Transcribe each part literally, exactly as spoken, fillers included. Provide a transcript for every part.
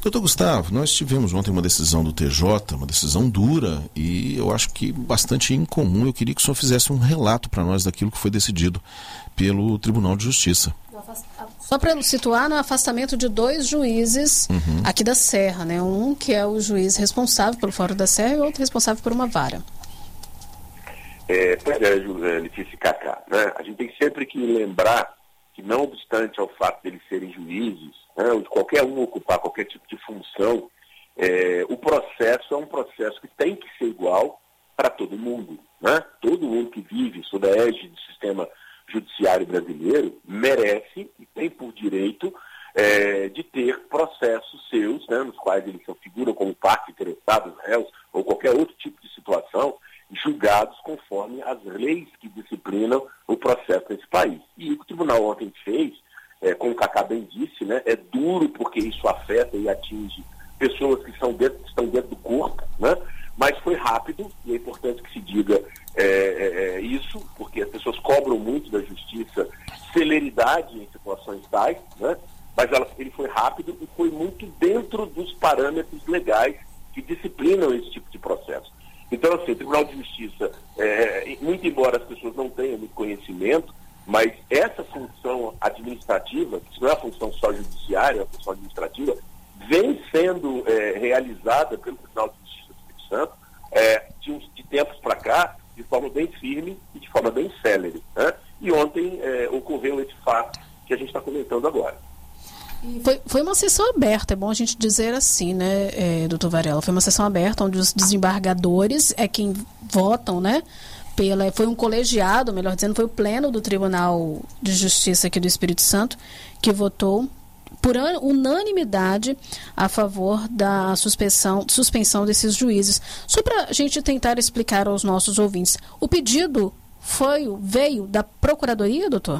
Doutor Gustavo, nós tivemos ontem uma decisão do T J, uma decisão dura e eu acho que bastante incomum. Eu queria que o senhor fizesse um relato para nós daquilo que foi decidido pelo Tribunal de Justiça. Só para situar, no afastamento de dois juízes uhum. aqui da Serra, né? Um que é o juiz responsável pelo Fórum da Serra e outro responsável por uma vara. É, pois é, Letícia e Cacá, né? A gente tem sempre que lembrar que, não obstante ao fato de eles serem juízes, né, ou de qualquer um ocupar qualquer tipo de função, é, o processo é um processo que tem que ser igual para todo mundo, né? Todo mundo que vive sob a égide do sistema judiciário brasileiro merece e tem por direito é, de ter processos seus, né, nos quais eles figuram como parte interessada, réus, ou qualquer outro tipo de situação, julgados conforme as leis que disciplinam o processo nesse país. E o que o tribunal ontem fez, é, como o Cacá bem disse, né, é duro porque isso afeta e atinge pessoas que são dentro, estão dentro do corpo, né, mas foi rápido, e é importante que se diga é, é, isso, porque as pessoas cobram muito da justiça celeridade em situações tais, né, mas ela, ele foi rápido e foi muito dentro dos parâmetros legais que disciplinam esse tipo de processo. Então, assim, o Tribunal de Justiça, é, muito embora as pessoas não tenham muito conhecimento, mas essa função administrativa, que não é a função só judiciária, é a função administrativa, vem sendo é, realizada pelo Tribunal de Justiça do Espírito Santo é, de, uns, de tempos para cá, de forma bem firme e de forma bem célere, né? E ontem é, ocorreu esse fato que a gente está comentando agora. Foi, foi uma sessão aberta, é bom a gente dizer assim, né, é, doutor Varela? Foi uma sessão aberta onde os desembargadores é quem votam, né? Pela, foi um colegiado, melhor dizendo, foi o pleno do Tribunal de Justiça aqui do Espírito Santo que votou por unanimidade a favor da suspensão, suspensão desses juízes. Só para a gente tentar explicar aos nossos ouvintes, o pedido foi, veio da Procuradoria, doutor?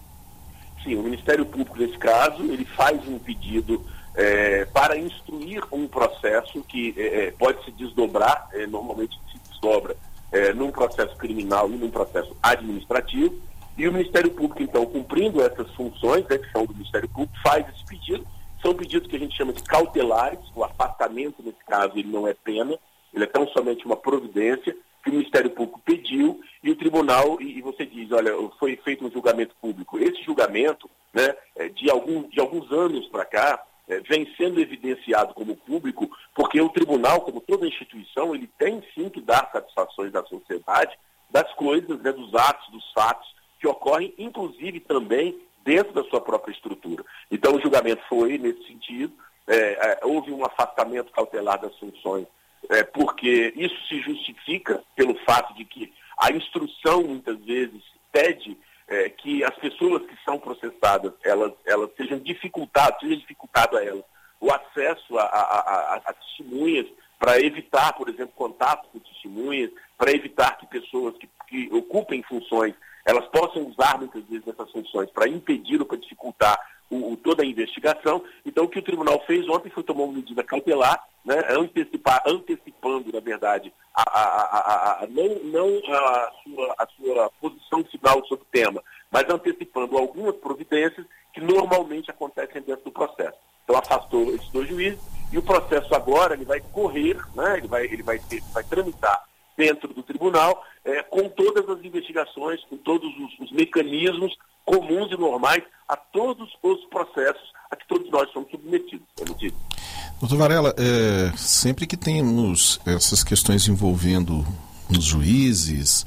Sim, o Ministério Público, nesse caso, ele faz um pedido é, para instruir um processo que é, pode se desdobrar, é, normalmente se desdobra é, num processo criminal e num processo administrativo, e o Ministério Público, então, cumprindo essas funções, né, que são do Ministério Público, faz esse pedido. São pedidos que a gente chama de cautelares, o afastamento, nesse caso, ele não é pena, ele é tão somente uma providência que o Ministério Público pediu e o tribunal, e, e você diz, olha, foi feito um julgamento público. Esse julgamento, né, de, algum, de alguns anos para cá, é, vem sendo evidenciado como público, porque o tribunal, como toda instituição, ele tem sim que dar satisfações à sociedade das coisas, né, dos atos, dos fatos que ocorrem, inclusive também dentro da sua própria estrutura. Então o julgamento foi nesse sentido, é, é, houve um afastamento cautelar das funções, é, porque isso se justifica pelo fato de que a instrução muitas vezes pede é, que as pessoas que são processadas, elas, elas sejam dificultadas, seja dificultado a elas o acesso a, a, a, a testemunhas, para evitar, por exemplo, contato com testemunhas, para evitar que pessoas que, que ocupem funções, elas possam usar muitas vezes essas funções para impedir ou para dificultar o, o, toda a investigação. Então o que o tribunal fez ontem foi tomar uma medida cautelar, né, antecipar, antecipando, na verdade, a, a, a, a, a, não, não a, sua, a sua posição final sobre o tema, mas antecipando algumas providências que normalmente acontecem dentro do processo. Então afastou esses dois juízes e o processo agora ele vai correr, né, ele vai, ele vai, ter, vai tramitar dentro do tribunal, é, com todas as investigações, com todos os, os mecanismos comuns e normais a todos os processos a que todos nós somos submetidos. Doutor Varela, é, sempre que temos essas questões envolvendo os juízes,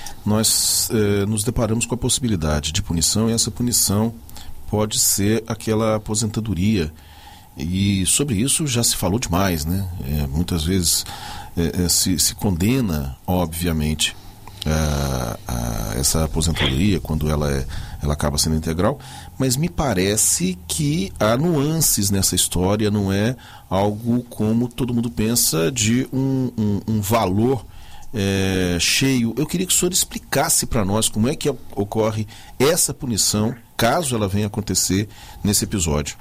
nós é, nos deparamos com a possibilidade de punição, e essa punição pode ser aquela aposentadoria. E sobre isso já se falou demais, né? É, muitas vezes é, é, se, se condena, obviamente, a, a essa aposentadoria quando ela, é, ela acaba sendo integral, mas me parece que há nuances nessa história, não é algo como todo mundo pensa de um, um, um valor é, cheio. Eu queria que o senhor explicasse para nós como é que ocorre essa punição, caso ela venha acontecer nesse episódio.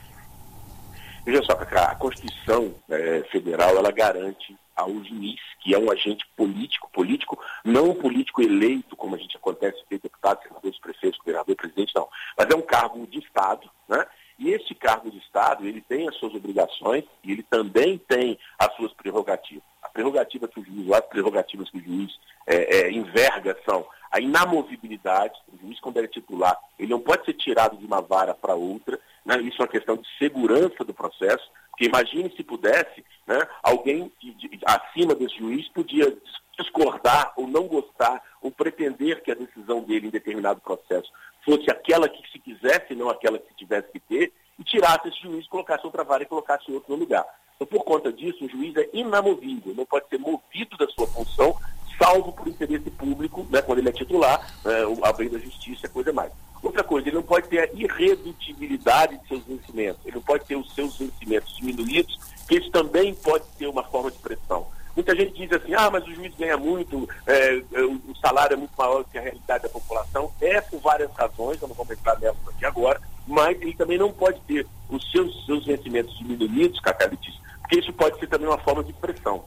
Veja só, a Constituição é, Federal, ela garante ao juiz, que é um agente político, político, não um político eleito, como a gente acontece, ter deputado, senador, prefeito, governador, presidente, não, mas é um cargo de Estado, né? E este cargo de Estado, ele tem as suas obrigações e ele também tem as suas prerrogativas. A prerrogativa que o juiz, as prerrogativas que o juiz é, é, enverga são a inamovibilidade. O juiz, quando ele é titular, ele não pode ser tirado de uma vara para outra, né? Isso é uma questão de segurança do processo, porque imagine se pudesse, né, alguém de, de, acima desse juiz podia discordar ou não gostar ou pretender que a decisão dele em determinado processo fosse aquela que se quisesse, não aquela que se tivesse que ter, e tirasse esse juiz, colocasse outra vara e colocasse outro no lugar. Então, por conta disso, o juiz é inamovível, não pode ser movido da sua função, salvo por interesse público, né, quando ele é titular, né, a lei da justiça é coisa mais. Outra coisa, ele não pode ter a irredutibilidade de seus vencimentos, ele não pode ter os seus vencimentos diminuídos, que isso também pode ser uma forma de pressão. Muita gente diz assim, ah, mas o juiz ganha muito, é, o salário é muito maior que a realidade da população. É por várias razões, eu não vou entrar nelas aqui agora, mas ele também não pode ter os seus, seus vencimentos diminuídos, Cacá Letícia, porque isso pode ser também uma forma de pressão.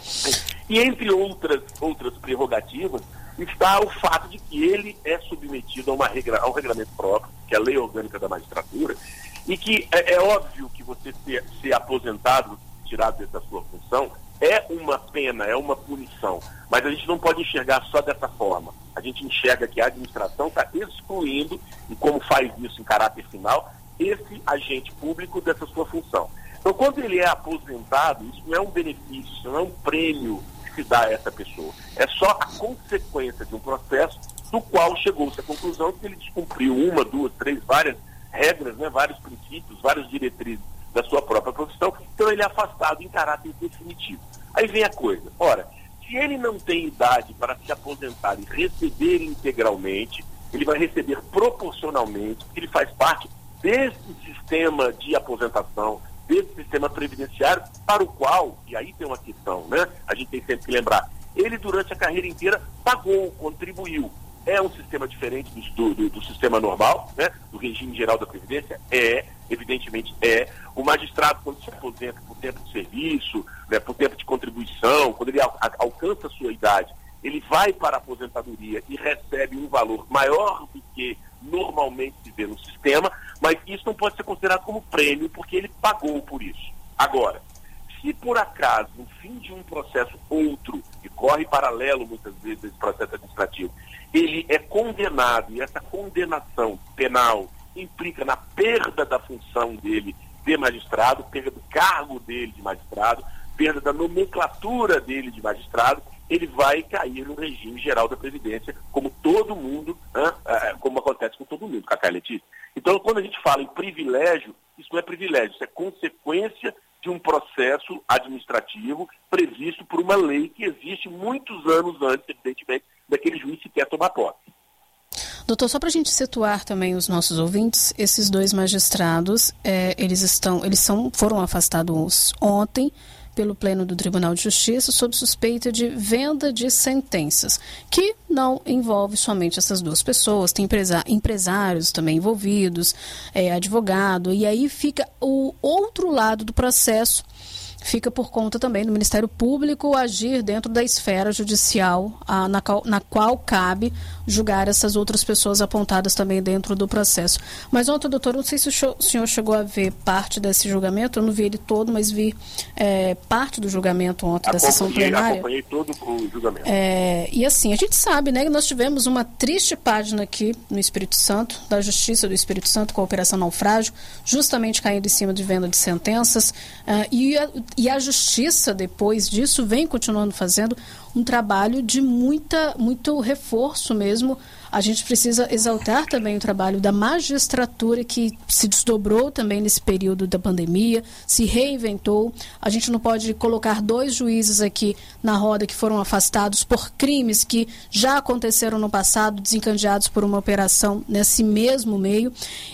E entre outras, outras prerrogativas, está o fato de que ele é submetido a, uma regra, a um regulamento próprio, que é a Lei Orgânica da Magistratura, e que é, é óbvio que você ser, ser aposentado, tirado dessa sua função, é uma pena, é uma punição, mas a gente não pode enxergar só dessa forma. A gente enxerga que a administração está excluindo, e como faz isso em caráter final, esse agente público dessa sua função. Então, quando ele é aposentado, isso não é um benefício, isso não é um prêmio que se dá a essa pessoa. É só a consequência de um processo do qual chegou-se à conclusão que ele descumpriu uma, duas, três, várias regras, né, vários princípios, várias diretrizes da sua própria profissão, então ele é afastado em caráter definitivo. Aí vem a coisa, ora, se ele não tem idade para se aposentar e receber integralmente, ele vai receber proporcionalmente, porque ele faz parte desse sistema de aposentação, desse sistema previdenciário, para o qual, e aí tem uma questão, né? A gente tem sempre que lembrar, ele durante a carreira inteira pagou, contribuiu. É um sistema diferente do, do, do sistema normal, né? Do regime geral da Previdência? É, evidentemente é. O magistrado, quando se aposenta por tempo de serviço, né, por tempo de contribuição, quando ele al- alcança a sua idade, ele vai para a aposentadoria e recebe um valor maior do que normalmente se vê no sistema, mas isso não pode ser considerado como prêmio, porque ele pagou por isso. Agora, se por acaso, no fim de um processo outro, que corre paralelo muitas vezes esse processo administrativo, ele é condenado, e essa condenação penal implica na perda da função dele de magistrado, perda do cargo dele de magistrado, perda da nomenclatura dele de magistrado, ele vai cair no regime geral da Previdência, como todo mundo, hein, como acontece com todo mundo, Cacá Letícia. Então, quando a gente fala em privilégio, isso não é privilégio, isso é consequência de um processo administrativo previsto por uma lei que existe muitos anos antes, evidentemente, daquele juiz sequer tomar posse. Doutor, só para a gente situar também os nossos ouvintes, esses dois magistrados, é, eles estão, eles são, foram afastados ontem pelo Pleno do Tribunal de Justiça sob suspeita de venda de sentenças, que não envolve somente essas duas pessoas, tem empresa, empresários também envolvidos, é, advogado, e aí fica o outro lado do processo, fica por conta também do Ministério Público agir dentro da esfera judicial, a, na, qual, na qual cabe julgar essas outras pessoas apontadas também dentro do processo. Mas ontem, doutor, não sei se o, show, o senhor chegou a ver parte desse julgamento, eu não vi ele todo, mas vi é, parte do julgamento ontem da sessão plenária. Acompanhei todo o julgamento. É, e assim, a gente sabe, né, que nós tivemos uma triste página aqui no Espírito Santo, da Justiça do Espírito Santo com a Operação Naufrágio, justamente caindo em cima de venda de sentenças, uh, e, a, e a Justiça, depois disso, vem continuando fazendo um trabalho de muita, muito reforço mesmo. A gente precisa exaltar também o trabalho da magistratura, que se desdobrou também nesse período da pandemia, se reinventou. A gente não pode colocar dois juízes aqui na roda que foram afastados por crimes que já aconteceram no passado, desencadeados por uma operação nesse mesmo meio.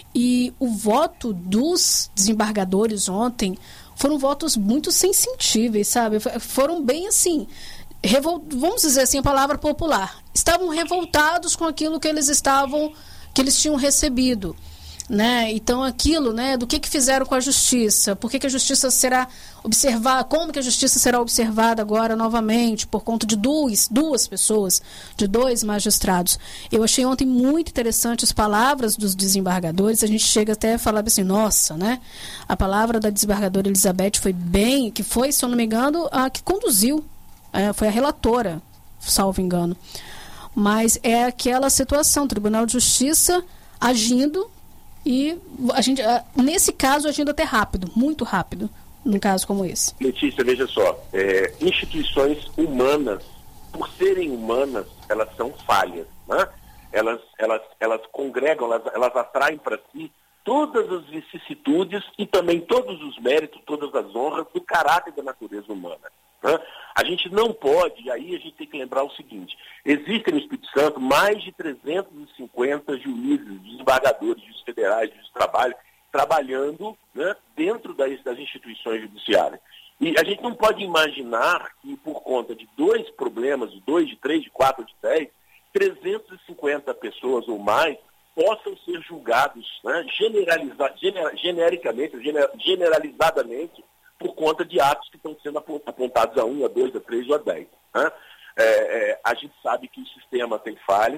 E o voto dos desembargadores ontem foram votos muito sensitíveis, sabe? Foram bem assim... Revol... vamos dizer assim a palavra popular, estavam revoltados com aquilo que eles estavam, que eles tinham recebido. né? Então aquilo, né, do que que fizeram com a justiça, por que que a justiça será observada, como que a justiça será observada agora novamente por conta de duas, duas pessoas, de dois magistrados. Eu achei ontem muito interessante as palavras dos desembargadores, a gente chega até a falar assim, nossa, né? A palavra da desembargadora Elizabeth foi bem, que foi, se eu não me engano, a que conduziu, é, foi a relatora, salvo engano. Mas é aquela situação, Tribunal de Justiça agindo e a gente, nesse caso, agindo até rápido, muito rápido, num caso como esse. Letícia, veja só, é, instituições humanas, por serem humanas, elas são falhas, né? Elas, elas, elas congregam, elas, elas atraem para si todas as vicissitudes e também todos os méritos, todas as honras do caráter da natureza humana. Né? A gente não pode, e aí a gente tem que lembrar o seguinte, existem no Espírito Santo mais de trezentos e cinquenta juízes, desembargadores, juízes federais, juízes de trabalho, trabalhando, né, dentro das, das instituições judiciárias. E a gente não pode imaginar que por conta de dois problemas, de dois, de três, de quatro, de dez, trezentas e cinquenta pessoas ou mais possam ser julgados, né, generaliza, gener, genericamente, gener, generalizadamente, por conta de atos que estão sendo apontados a um, a dois, a três ou a dez. Né? É, é, a gente sabe que o sistema tem falhas.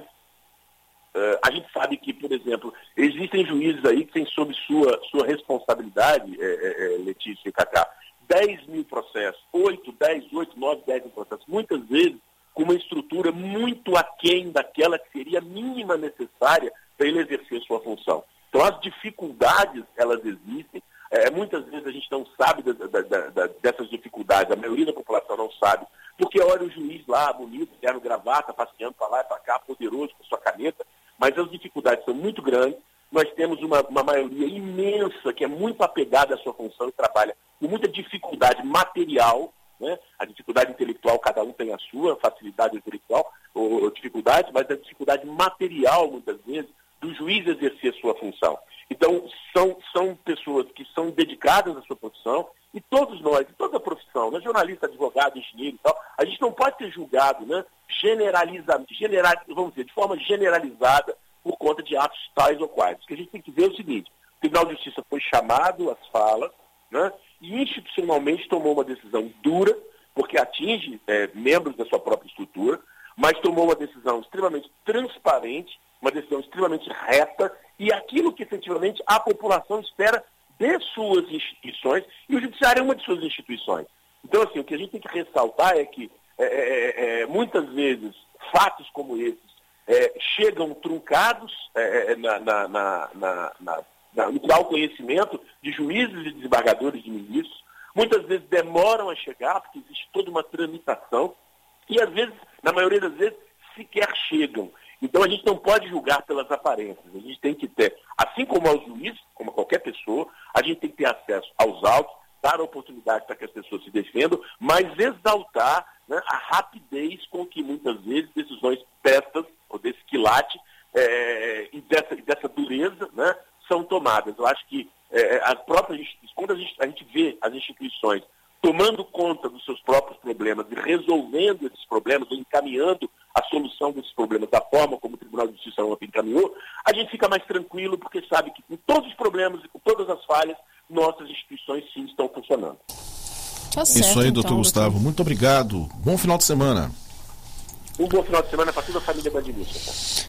É, a gente sabe que, por exemplo, existem juízes aí que têm sob sua, sua responsabilidade, é, é, Letícia e Cacá, dez mil processos, oito, dez, oito, nove, dez mil processos, muitas vezes com uma estrutura muito aquém daquela que seria mínima necessária para ele exercer sua função. Então, as dificuldades, elas existem. É, muitas vezes a gente não sabe da, da, da, dessas dificuldades, a maioria da população não sabe, porque olha o juiz lá, bonito, terno, gravata, passeando para lá e para cá, poderoso com sua caneta, mas as dificuldades são muito grandes. Nós temos uma, uma maioria imensa que é muito apegada à sua função e trabalha com muita dificuldade material, né? A dificuldade intelectual, cada um tem a sua, facilidade intelectual ou, ou dificuldade, mas a dificuldade material, muitas vezes, do juiz exercer sua função. Então, são, são pessoas que são dedicadas à sua profissão, e todos nós, toda a profissão, né, jornalista, advogado, engenheiro e tal, a gente não pode ser julgado, né, generaliza, general, vamos dizer, de forma generalizada por conta de atos tais ou quais. O que a gente tem que ver é o seguinte, o Tribunal de Justiça foi chamado às falas, né, e institucionalmente tomou uma decisão dura, porque atinge é, membros da sua própria estrutura, mas tomou uma decisão extremamente transparente, uma decisão extremamente reta, e aquilo que efetivamente a população espera de suas instituições, e o judiciário é uma de suas instituições. Então, assim, o que a gente tem que ressaltar é que é, é, é, muitas vezes fatos como esses é, chegam truncados é, na, na, na, na, na, na, no qual conhecimento de juízes e desembargadores de ministros, muitas vezes demoram a chegar, porque existe toda uma tramitação, e às vezes, na maioria das vezes, sequer chegam. Então a gente não pode julgar pelas aparências, a gente tem que ter, assim como aos juízes, como a qualquer pessoa, a gente tem que ter acesso aos autos, dar a oportunidade para que as pessoas se defendam, mas exaltar, né, a rapidez com que muitas vezes decisões destas, ou desse quilate, é, e dessa, dessa dureza, né, são tomadas. Eu acho que é, as próprias instituições, quando a gente, a gente vê as instituições tomando conta dos seus próprios problemas e resolvendo esses problemas, ou encaminhando a solução desses problemas da forma como o Tribunal de Justiça ontem encaminhou, a gente fica mais tranquilo porque sabe que com todos os problemas e com todas as falhas, nossas instituições sim estão funcionando. Tá certo, isso aí, doutor então, Gustavo. doutor. Muito obrigado. Bom final de semana. Um bom final de semana para toda a família Band News.